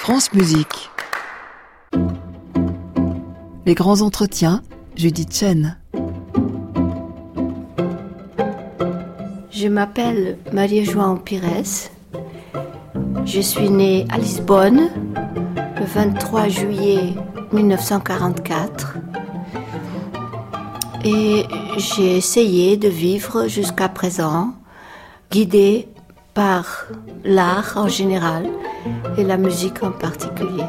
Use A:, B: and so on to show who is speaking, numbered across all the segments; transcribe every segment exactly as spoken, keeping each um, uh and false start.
A: France Musique. Les grands entretiens, Judith Chen.
B: Je m'appelle Maria João Pires. Je suis née à Lisbonne le vingt-trois juillet mille neuf cent quarante-quatre et j'ai essayé de vivre jusqu'à présent guidée par l'art en général et la musique en particulier.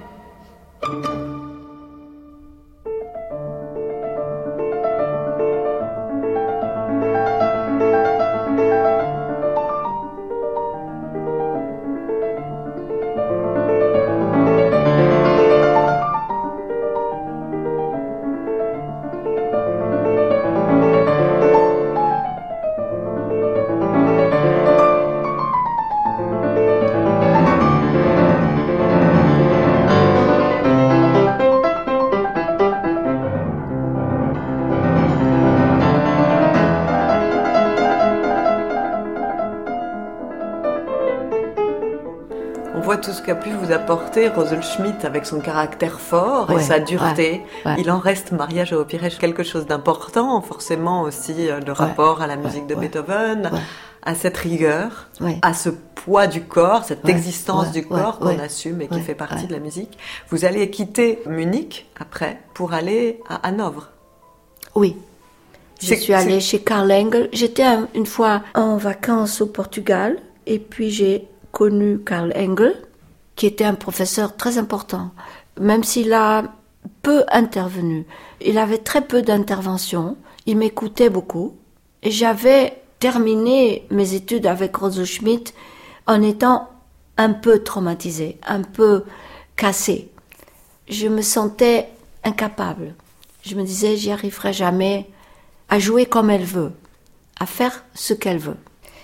C: Tout ce qu'a pu vous apporter Rosel Schmitt avec son caractère fort
B: ouais,
C: et sa dureté.
B: Ouais, ouais.
C: Il en reste, Maria João Pires, quelque chose d'important, forcément aussi le ouais, rapport à la musique ouais, de Beethoven, ouais. à cette rigueur, ouais. à ce poids du corps, cette ouais, existence ouais, du corps ouais, qu'on ouais, assume et qui ouais, fait partie ouais. de la musique. Vous allez quitter Munich après pour aller à Hanovre.
B: Oui. Je c'est, suis allée c'est... chez Karl Engel. J'étais un, une fois en vacances au Portugal et puis j'ai connu Karl Engel, qui était un professeur très important, même s'il a peu intervenu. Il avait très peu d'interventions, il m'écoutait beaucoup, et j'avais terminé mes études avec Rosel Schmitt en étant un peu traumatisée, un peu cassée. Je me sentais incapable. Je me disais, j'y arriverai jamais à jouer comme elle veut, à faire ce qu'elle veut.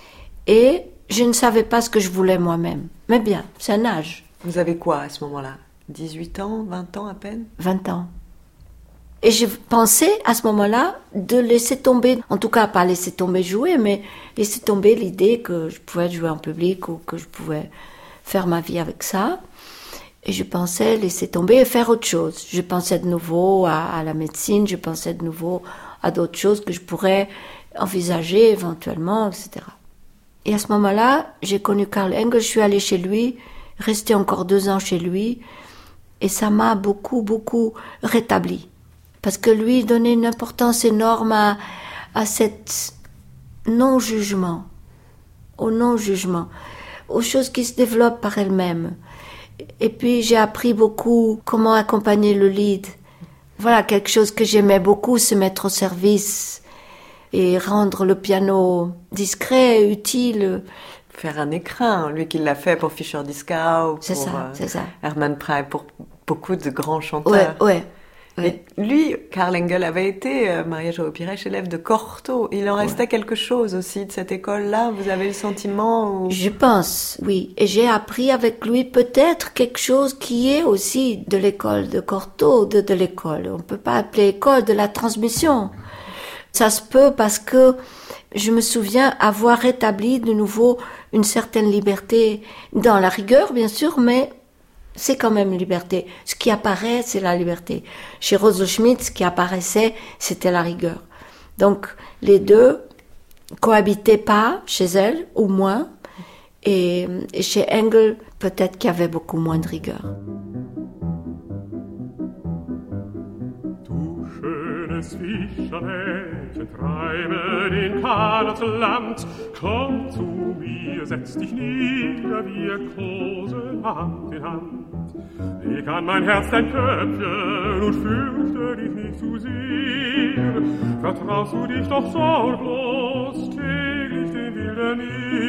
B: Et je ne savais pas ce que je voulais moi-même. Mais bien, c'est un âge.
C: Vous avez quoi à ce moment-là ? dix-huit ans, vingt ans à peine ?
B: vingt ans. Et je pensais à ce moment-là de laisser tomber, en tout cas pas laisser tomber jouer, mais laisser tomber l'idée que je pouvais jouer en public ou que je pouvais faire ma vie avec ça. Et je pensais laisser tomber et faire autre chose. Je pensais de nouveau à, à la médecine, je pensais de nouveau à d'autres choses que je pourrais envisager éventuellement, et cetera. Et à ce moment-là, j'ai connu Karl Engel, je suis allée chez lui, restée encore deux ans chez lui, et ça m'a beaucoup, beaucoup rétablie. Parce que lui donnait une importance énorme à, à cet non-jugement, au non-jugement, aux choses qui se développent par elles-mêmes. Et puis j'ai appris beaucoup comment accompagner le lead. Voilà, quelque chose que j'aimais beaucoup, se mettre au service et rendre le piano discret, utile.
C: Faire un écrin, lui qui l'a fait pour Fischer-Dieskau,
B: c'est
C: pour
B: ça,
C: euh,
B: c'est ça.
C: Hermann Prey, pour beaucoup de grands chanteurs.
B: Ouais, ouais. ouais.
C: Et lui, Karl Engel, avait été, euh, Maria João Pires, élève de Cortot. Il en restait ouais. quelque chose aussi de cette école-là. Vous avez le sentiment ou...
B: Je pense, oui. Et j'ai appris avec lui peut-être quelque chose qui est aussi de l'école de Cortot, de, de l'école. On ne peut pas appeler école de la transmission. Ça se peut parce que je me souviens avoir rétabli de nouveau une certaine liberté dans la rigueur, bien sûr, mais c'est quand même une liberté. Ce qui apparaît, c'est la liberté. Chez Rosel Schmitt, ce qui apparaissait, c'était la rigueur. Donc, les deux cohabitaient pas chez elle, ou moins, et, et chez Engel, peut-être qu'il y avait beaucoup moins de rigueur.
D: Fischermädchen, treibe den Kahn aufs Land. Komm zu mir, setz dich nieder, wir kosen Hand in Hand. Leg an mein Herz dein Köpfchen und fürchte dich nicht zu sehr. Vertraust du dich doch sorglos täglich dem wilden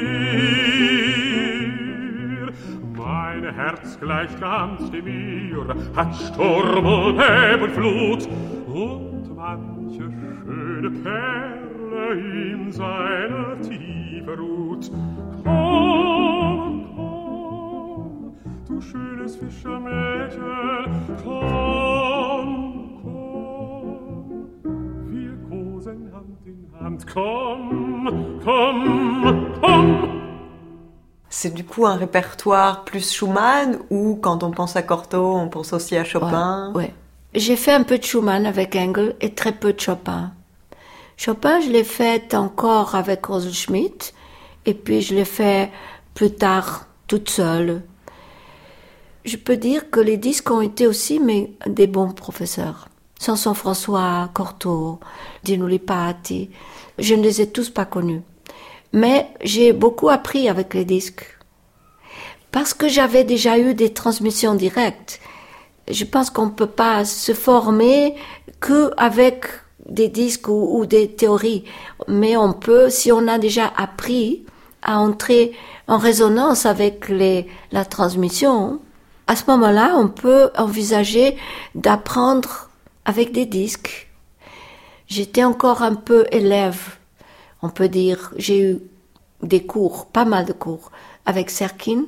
D: Meer. Mein Herz gleicht ganz dem Meer, hat Sturm und Heb und Flut. Und manche schöne Perle in seiner Tiefe ruht. Komm, komm, du schönes Fischermädchen, komm, komm, wir kosen Hand in Hand, komm, komm, komm.
C: C'est du coup un répertoire plus Schumann ou quand on pense à Cortot, on pense aussi à Chopin?
B: Ouais, ouais. J'ai fait un peu de Schumann avec Engel et très peu de Chopin. Chopin, je l'ai fait encore avec Rosel Schmidt et puis je l'ai fait plus tard toute seule. Je peux dire que les disques ont été aussi mais, des bons professeurs. Sanson François, Cortot, Dino Lipati, je ne les ai tous pas connus. Mais j'ai beaucoup appris avec les disques. Parce que j'avais déjà eu des transmissions directes. Je pense qu'on ne peut pas se former qu'avec des disques ou, ou des théories. Mais on peut, si on a déjà appris à entrer en résonance avec les, la transmission, à ce moment-là, on peut envisager d'apprendre avec des disques. J'étais encore un peu élève, on peut dire. J'ai eu des cours, pas mal de cours, avec Serkin.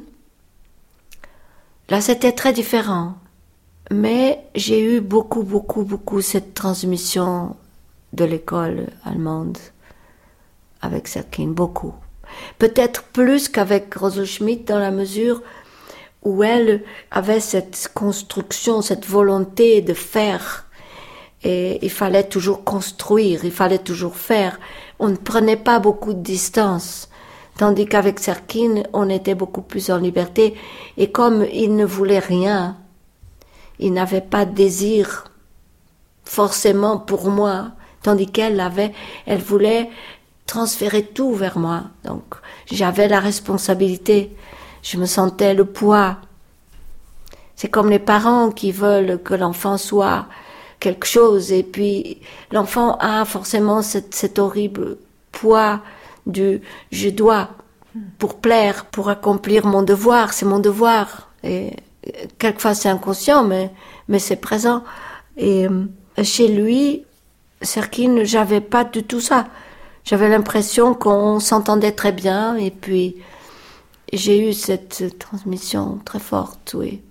B: Là, c'était très différent. Mais j'ai eu beaucoup, beaucoup, beaucoup cette transmission de l'école allemande avec Serkin, beaucoup. Peut-être plus qu'avec Rosel Schmidt dans la mesure où elle avait cette construction, cette volonté de faire. Et il fallait toujours construire, il fallait toujours faire. On ne prenait pas beaucoup de distance. Tandis qu'avec Serkin, on était beaucoup plus en liberté. Et comme il ne voulait rien, il n'avait pas de désir forcément pour moi, tandis qu'elle avait, elle voulait transférer tout vers moi. Donc, j'avais la responsabilité. Je me sentais le poids. C'est comme les parents qui veulent que l'enfant soit quelque chose et puis l'enfant a forcément cette, cet horrible poids du « je dois » pour plaire, pour accomplir mon devoir, c'est mon devoir. Et quelquefois c'est inconscient, mais, mais c'est présent. Et chez lui, Serkin, j'avais pas du tout ça. J'avais l'impression qu'on s'entendait très bien et puis j'ai eu cette transmission très forte, oui.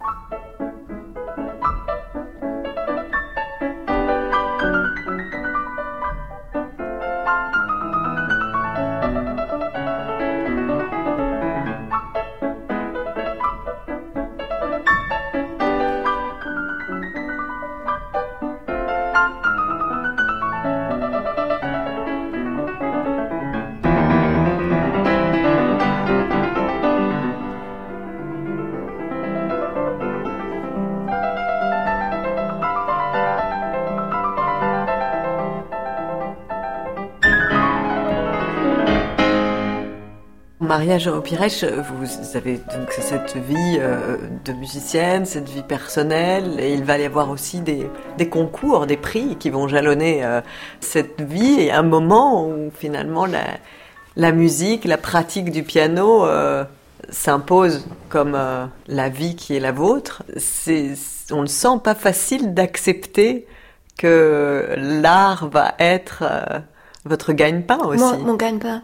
C: Maria Jero-Pirech, vous avez donc cette vie euh, de musicienne, cette vie personnelle, et il va y avoir aussi des, des concours, des prix qui vont jalonner euh, cette vie, et un moment où finalement la, la musique, la pratique du piano euh, s'impose comme euh, la vie qui est la vôtre. C'est, on ne sent pas facile d'accepter que l'art va être euh, votre gagne-pain aussi.
B: Mon, mon gagne-pain.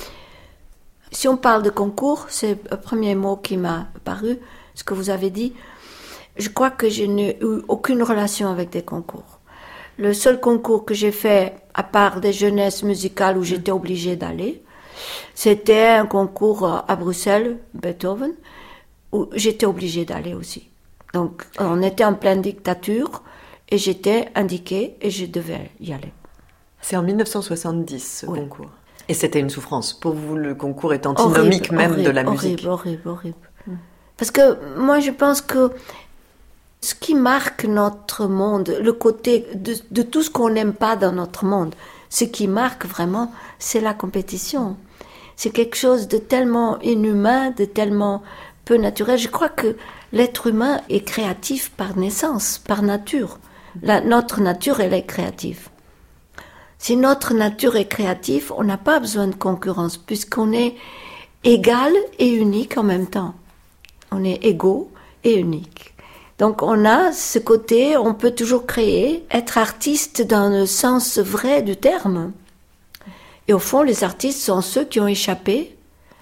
B: Si on parle de concours, c'est le premier mot qui m'a paru, ce que vous avez dit. Je crois que je n'ai eu aucune relation avec des concours. Le seul concours que j'ai fait, à part des jeunesses musicales où j'étais obligée d'aller, c'était un concours à Bruxelles, Beethoven, où j'étais obligée d'aller aussi. Donc, on était en pleine dictature et j'étais indiquée et je devais y aller.
C: C'est en dix-neuf cent soixante-dix, ce oui. concours. Et c'était une souffrance. Pour vous, le concours est
B: horrible,
C: antinomique même
B: horrible,
C: de la musique.
B: Horrible, horrible, horrible. Mm. Parce que moi, je pense que ce qui marque notre monde, le côté de, de tout ce qu'on n'aime pas dans notre monde, ce qui marque vraiment, c'est la compétition. C'est quelque chose de tellement inhumain, de tellement peu naturel. Je crois que l'être humain est créatif par naissance, par nature. La, notre nature, elle est créative. Si notre nature est créative, on n'a pas besoin de concurrence, puisqu'on est égal et unique en même temps. On est égaux et unique. Donc on a ce côté, on peut toujours créer, être artiste dans le sens vrai du terme. Et au fond, les artistes sont ceux qui ont échappé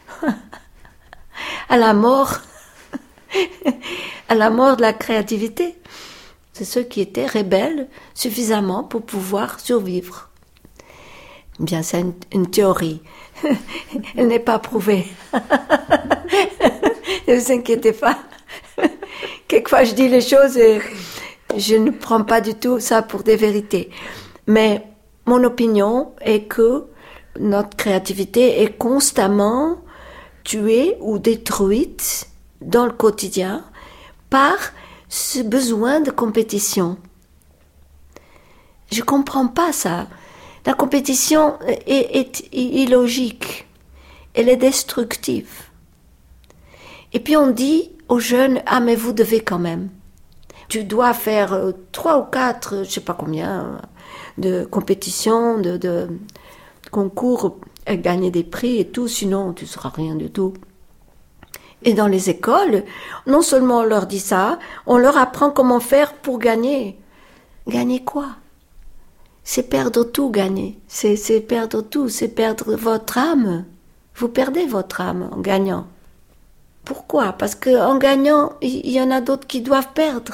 B: à la mort, à la mort de la créativité. C'est ceux qui étaient rebelles suffisamment pour pouvoir survivre. Bien, c'est une, une théorie. Elle n'est pas prouvée. Ne vous inquiétez pas. Quelquefois, je dis les choses et je ne prends pas du tout ça pour des vérités. Mais mon opinion est que notre créativité est constamment tuée ou détruite dans le quotidien par ce besoin de compétition. Je comprends pas ça. La compétition est, est illogique. Elle est destructive. Et puis on dit aux jeunes, ah mais vous devez quand même. Tu dois faire euh, trois ou quatre, je sais pas combien, de compétitions, de, de, de concours, et gagner des prix et tout, sinon tu ne seras rien du tout. Et dans les écoles, non seulement on leur dit ça, on leur apprend comment faire pour gagner. Gagner quoi ? C'est perdre tout, gagner. C'est, c'est perdre tout, c'est perdre votre âme. Vous perdez votre âme en gagnant. Pourquoi ? Parce qu'en gagnant, il y, y en a d'autres qui doivent perdre.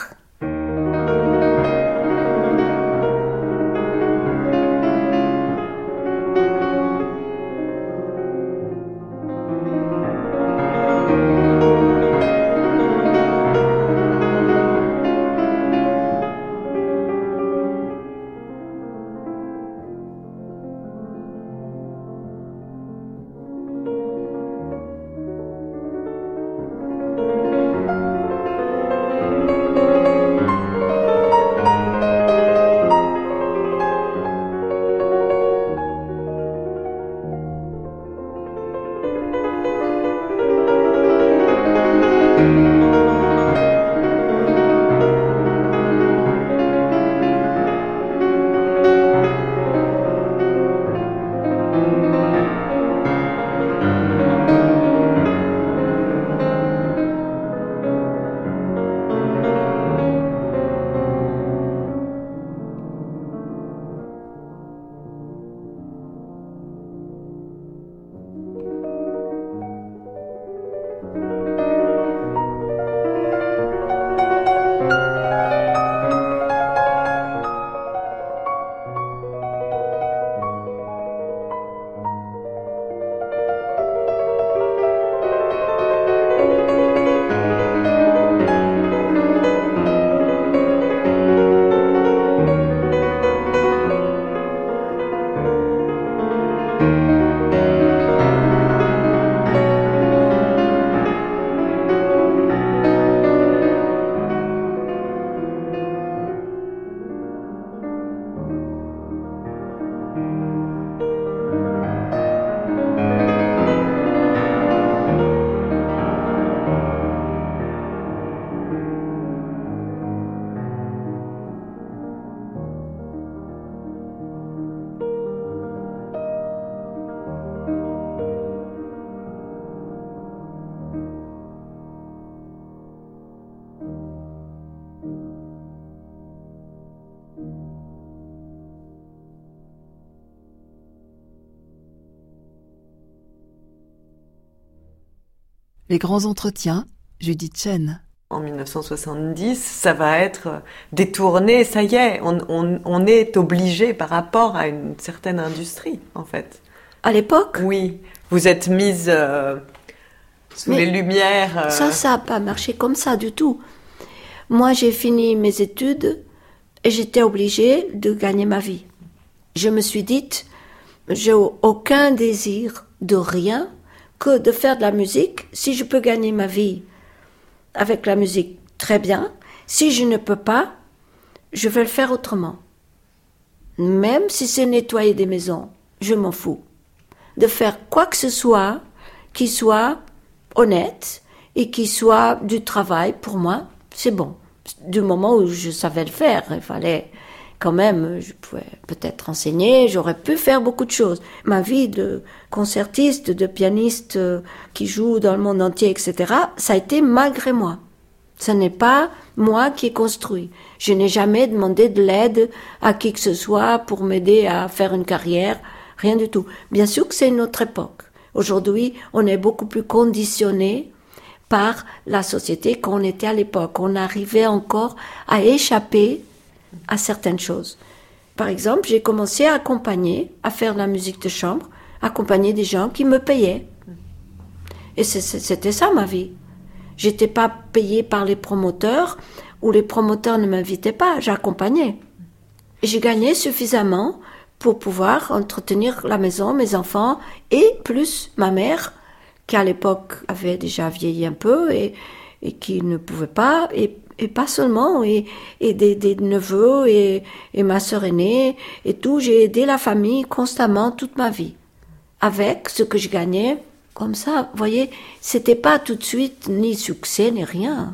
A: Les grands entretiens, Judith Chen.
C: En dix-neuf cent soixante-dix, ça va être détourné, ça y est, on, on, on est obligé par rapport à une certaine industrie, en fait.
B: À l'époque ?
C: Oui, vous êtes mise euh, sous
B: Mais
C: les lumières. Euh...
B: Ça, ça n'a pas marché comme ça du tout. Moi, j'ai fini mes études et j'étais obligée de gagner ma vie. Je me suis dite, j'ai aucun désir de rien que de faire de la musique. Si je peux gagner ma vie avec la musique, très bien. Si je ne peux pas, je vais le faire autrement. Même si c'est nettoyer des maisons, je m'en fous. De faire quoi que ce soit qui soit honnête et qui soit du travail, pour moi, c'est bon. Du moment où je savais le faire, il fallait quand même, je pouvais peut-être enseigner, j'aurais pu faire beaucoup de choses. Ma vie de concertiste, de pianiste qui joue dans le monde entier, et cetera, ça a été malgré moi. Ce n'est pas moi qui ai construit. Je n'ai jamais demandé de l'aide à qui que ce soit pour m'aider à faire une carrière, rien du tout. Bien sûr que c'est une autre époque. Aujourd'hui, on est beaucoup plus conditionné par la société qu'on était à l'époque. On arrivait encore à échapper à certaines choses. par exemple, j'ai commencé à accompagner, à faire de la musique de chambre, accompagner des gens qui me payaient. Et c'était ça ma vie. J'étais pas payée par les promoteurs, ou les promoteurs ne m'invitaient pas, j'accompagnais. Et j'ai gagné suffisamment pour pouvoir entretenir la maison, mes enfants, et plus ma mère, qui à l'époque avait déjà vieilli un peu et, et qui ne pouvait pas, et, et pas seulement, et, et des, des neveux et, et ma sœur aînée, et tout. J'ai aidé la famille constamment toute ma vie, avec ce que je gagnais. Comme ça, vous voyez, c'était pas tout de suite ni succès ni rien.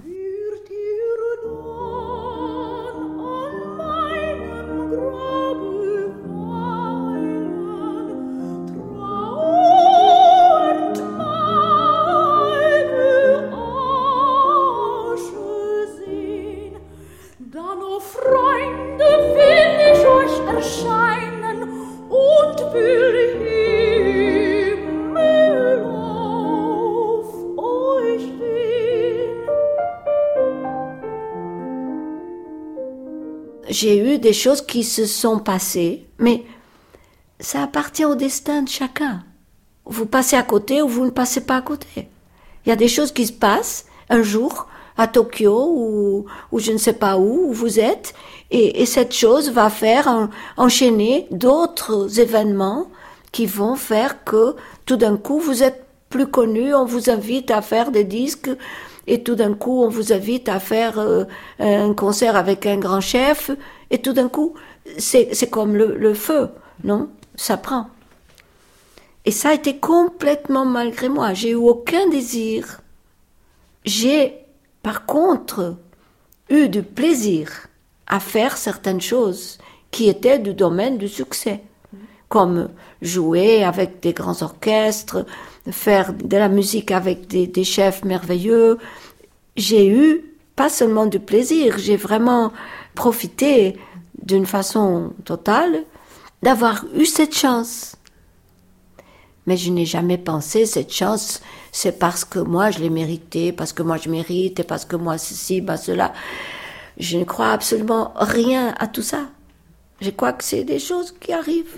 B: J'ai eu des choses qui se sont passées, mais ça appartient au destin de chacun. Vous passez à côté ou vous ne passez pas à côté. Il y a des choses qui se passent un jour à Tokyo ou, ou je ne sais pas où, où vous êtes, et, et cette chose va faire en, enchaîner d'autres événements qui vont faire que tout d'un coup vous êtes plus connu, on vous invite à faire des disques, et tout d'un coup, on vous invite à faire euh, un concert avec un grand chef, et tout d'un coup, c'est, c'est comme le, le feu, non ? Ça prend. Et ça a été complètement malgré moi. J'ai eu aucun désir. J'ai, par contre, eu du plaisir à faire certaines choses qui étaient du domaine du succès, comme jouer avec des grands orchestres, faire de la musique avec des, des chefs merveilleux. J'ai eu pas seulement du plaisir, j'ai vraiment profité d'une façon totale d'avoir eu cette chance. Mais je n'ai jamais pensé, cette chance, c'est parce que moi je l'ai méritée, parce que moi je mérite, et parce que moi ceci, bah cela. Je ne crois absolument rien à tout ça. Je crois que c'est des choses qui arrivent.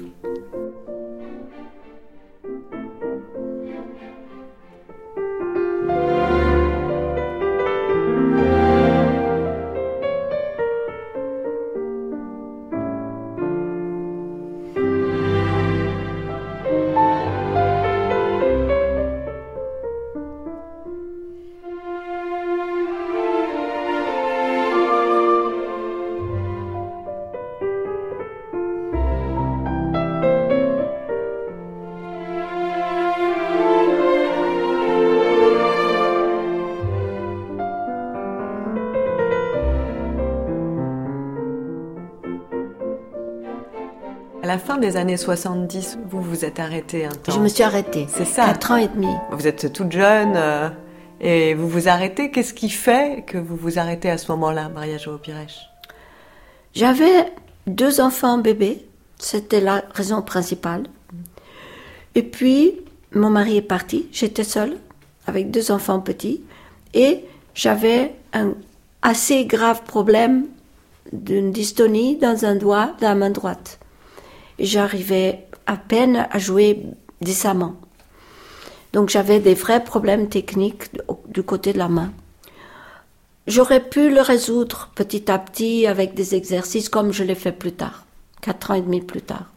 C: À la fin des années soixante-dix, vous vous êtes arrêtée un temps.
B: Je me suis arrêtée.
C: C'est ça.
B: Quatre ans et demi.
C: Vous êtes toute jeune euh, et vous vous arrêtez. Qu'est-ce qui fait que vous vous arrêtez à ce moment-là, Maria João Pires ?
B: J'avais deux enfants bébés. C'était la raison principale. Et puis, mon mari est parti. J'étais seule avec deux enfants petits. Et j'avais un assez grave problème d'une dystonie dans un doigt de la main droite. J'arrivais à peine à jouer décemment. Donc j'avais des vrais problèmes techniques du côté de la main. J'aurais pu le résoudre petit à petit avec des exercices comme je l'ai fait plus tard, quatre ans et demi plus tard.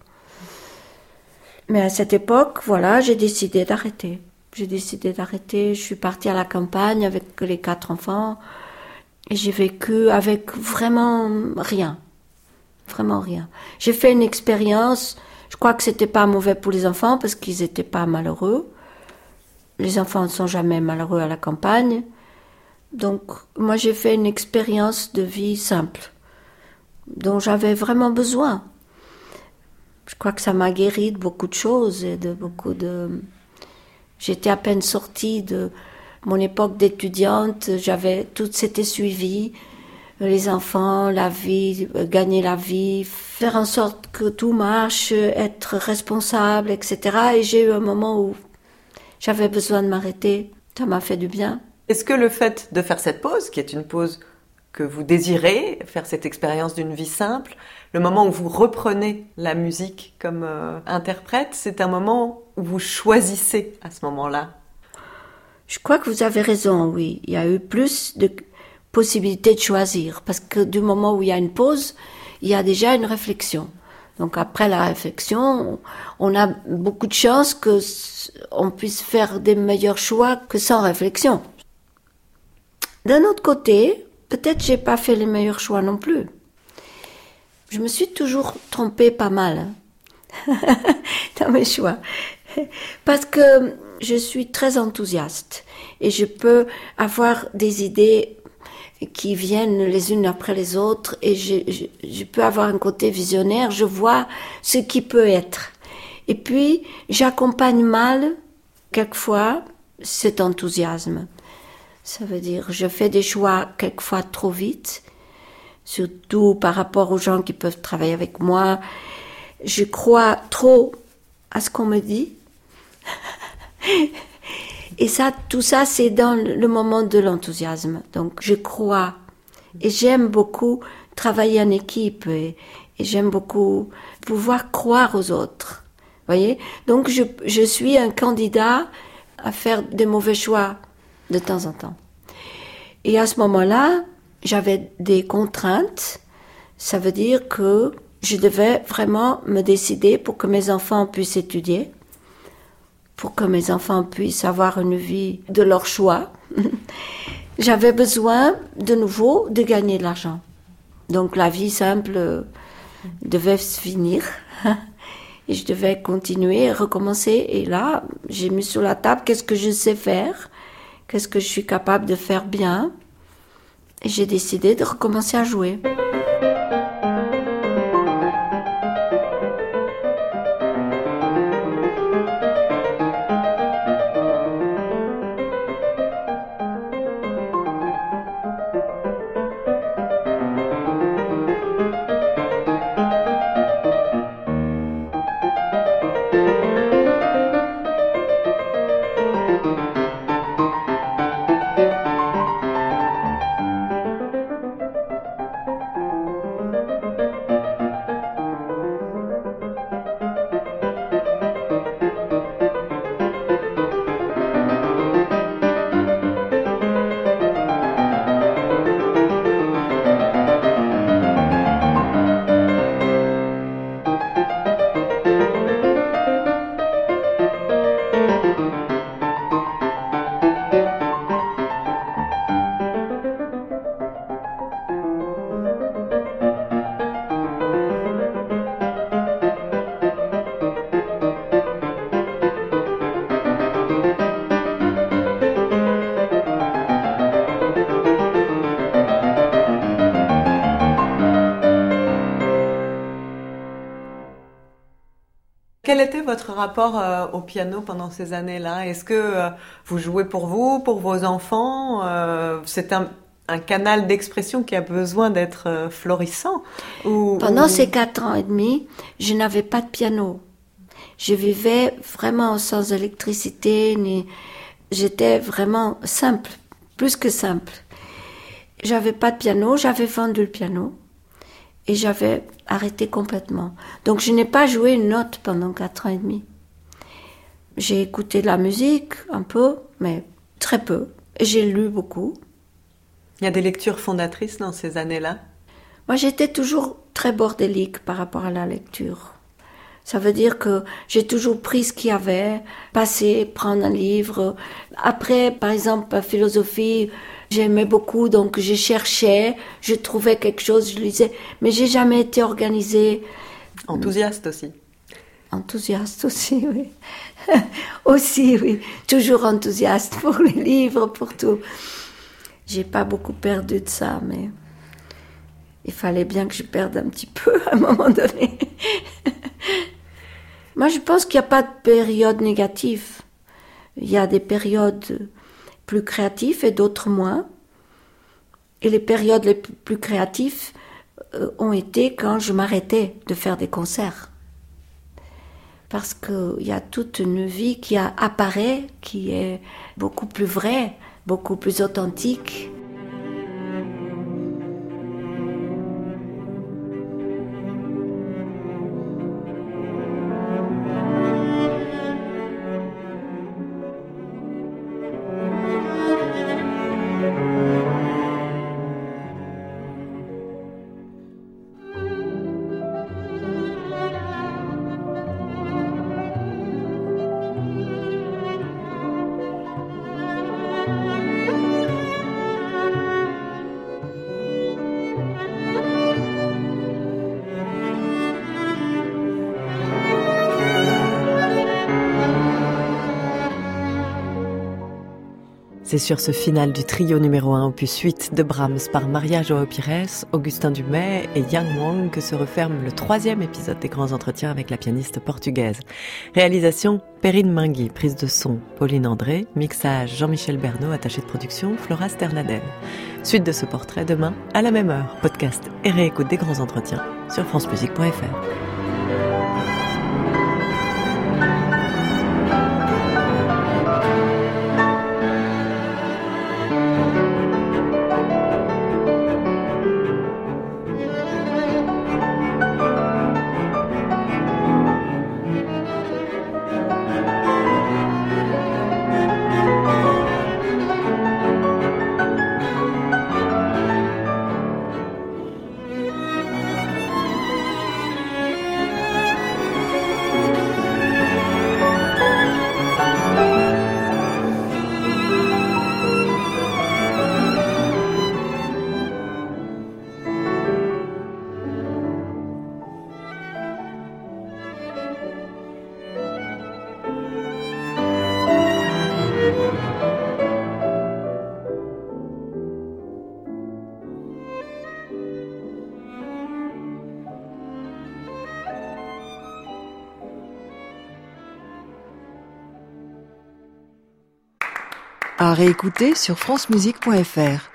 B: Mais à cette époque, voilà, j'ai décidé d'arrêter. J'ai décidé d'arrêter, je suis partie à la campagne avec les quatre enfants et j'ai vécu avec vraiment rien. Vraiment rien. J'ai fait une expérience, je crois que c'était pas mauvais pour les enfants parce qu'ils étaient pas malheureux. Les enfants ne sont jamais malheureux à la campagne. Donc, moi j'ai fait une expérience de vie simple, dont j'avais vraiment besoin. Je crois que ça m'a guéri de beaucoup de choses et de beaucoup de... J'étais à peine sortie de mon époque d'étudiante, j'avais... Tout s'était suivi. Les enfants, la vie, gagner la vie, faire en sorte que tout marche, être responsable, et cetera. Et j'ai eu un moment où j'avais besoin de m'arrêter. Ça m'a fait du bien.
C: Est-ce que le fait de faire cette pause, qui est une pause que vous désirez, faire cette expérience d'une vie simple, le moment où vous reprenez la musique comme euh, interprète, c'est un moment où vous choisissez à ce moment-là.
B: Je crois que vous avez raison, oui. Il y a eu plus de possibilités de choisir, parce que du moment où il y a une pause, il y a déjà une réflexion. Donc après la réflexion, on a beaucoup de chances que on puisse faire des meilleurs choix que sans réflexion. D'un autre côté, peut-être j'ai pas fait les meilleurs choix non plus. Je me suis toujours trompée pas mal hein, dans mes choix, parce que je suis très enthousiaste et je peux avoir des idées qui viennent les unes après les autres et je, je, je peux avoir un côté visionnaire, je vois ce qui peut être. Et puis, j'accompagne mal, quelquefois, cet enthousiasme. Ça veut dire, je fais des choix quelquefois trop vite, surtout par rapport aux gens qui peuvent travailler avec moi. Je crois trop à ce qu'on me dit. Et ça, tout ça, c'est dans le moment de l'enthousiasme. Donc, je crois et j'aime beaucoup travailler en équipe et, et j'aime beaucoup pouvoir croire aux autres. Voyez ? Donc, je, je suis un candidat à faire des mauvais choix de temps en temps. Et à ce moment-là, j'avais des contraintes. Ça veut dire que je devais vraiment me décider pour que mes enfants puissent étudier, pour que mes enfants puissent avoir une vie de leur choix. J'avais besoin, de nouveau, de gagner de l'argent. Donc la vie simple devait se finir. Et je devais continuer et recommencer. Et là, j'ai mis sur la table qu'est-ce que je sais faire, qu'est-ce que je suis capable de faire bien. Et j'ai décidé de recommencer à jouer.
C: Quel était votre rapport euh, au piano pendant ces années-là ? Est-ce que euh, vous jouez pour vous, pour vos enfants ? euh, C'est un, un canal d'expression qui a besoin d'être euh, florissant ou,
B: Pendant
C: ou...
B: ces quatre ans et demi, je n'avais pas de piano. Je vivais vraiment sans électricité, ni... j'étais vraiment simple, plus que simple. J'avais pas de piano, j'avais vendu le piano. Et j'avais arrêté complètement. Donc je n'ai pas joué une note pendant quatre ans et demi. J'ai écouté de la musique un peu, mais très peu. Et j'ai lu beaucoup.
C: Il y a des lectures fondatrices dans ces années-là ?
B: Moi j'étais toujours très bordélique par rapport à la lecture. Ça veut dire que j'ai toujours pris ce qu'il y avait, passer, prendre un livre. Après, par exemple, la philosophie, j'aimais beaucoup, donc je cherchais, je trouvais quelque chose, je lisais. Mais j'ai jamais été organisée.
C: Enthousiaste aussi.
B: Enthousiaste aussi, oui. Aussi, oui. Toujours enthousiaste pour les livres, pour tout. J'ai pas beaucoup perdu de ça, mais il fallait bien que je perde un petit peu à un moment donné. Moi, je pense qu'il n'y a pas de période négative. Il y a des périodes plus créatives et d'autres moins. Et les périodes les plus créatives euh, ont été quand je m'arrêtais de faire des concerts. Parce qu'il y a toute une vie qui a, apparaît, qui est beaucoup plus vraie, beaucoup plus authentique.
C: C'est sur ce final du trio numéro un opus huit de Brahms par Maria João Pires, Augustin Dumay et Yang Wang que se referme le troisième épisode des grands entretiens avec la pianiste portugaise. Réalisation Perrine Mingui, prise de son Pauline André, mixage Jean-Michel Bernot, attaché de production Flora Sternadel. Suite de ce portrait demain à la même heure. Podcast et réécoute des grands entretiens sur francemusique point f r.
A: À réécouter sur francemusique point f r.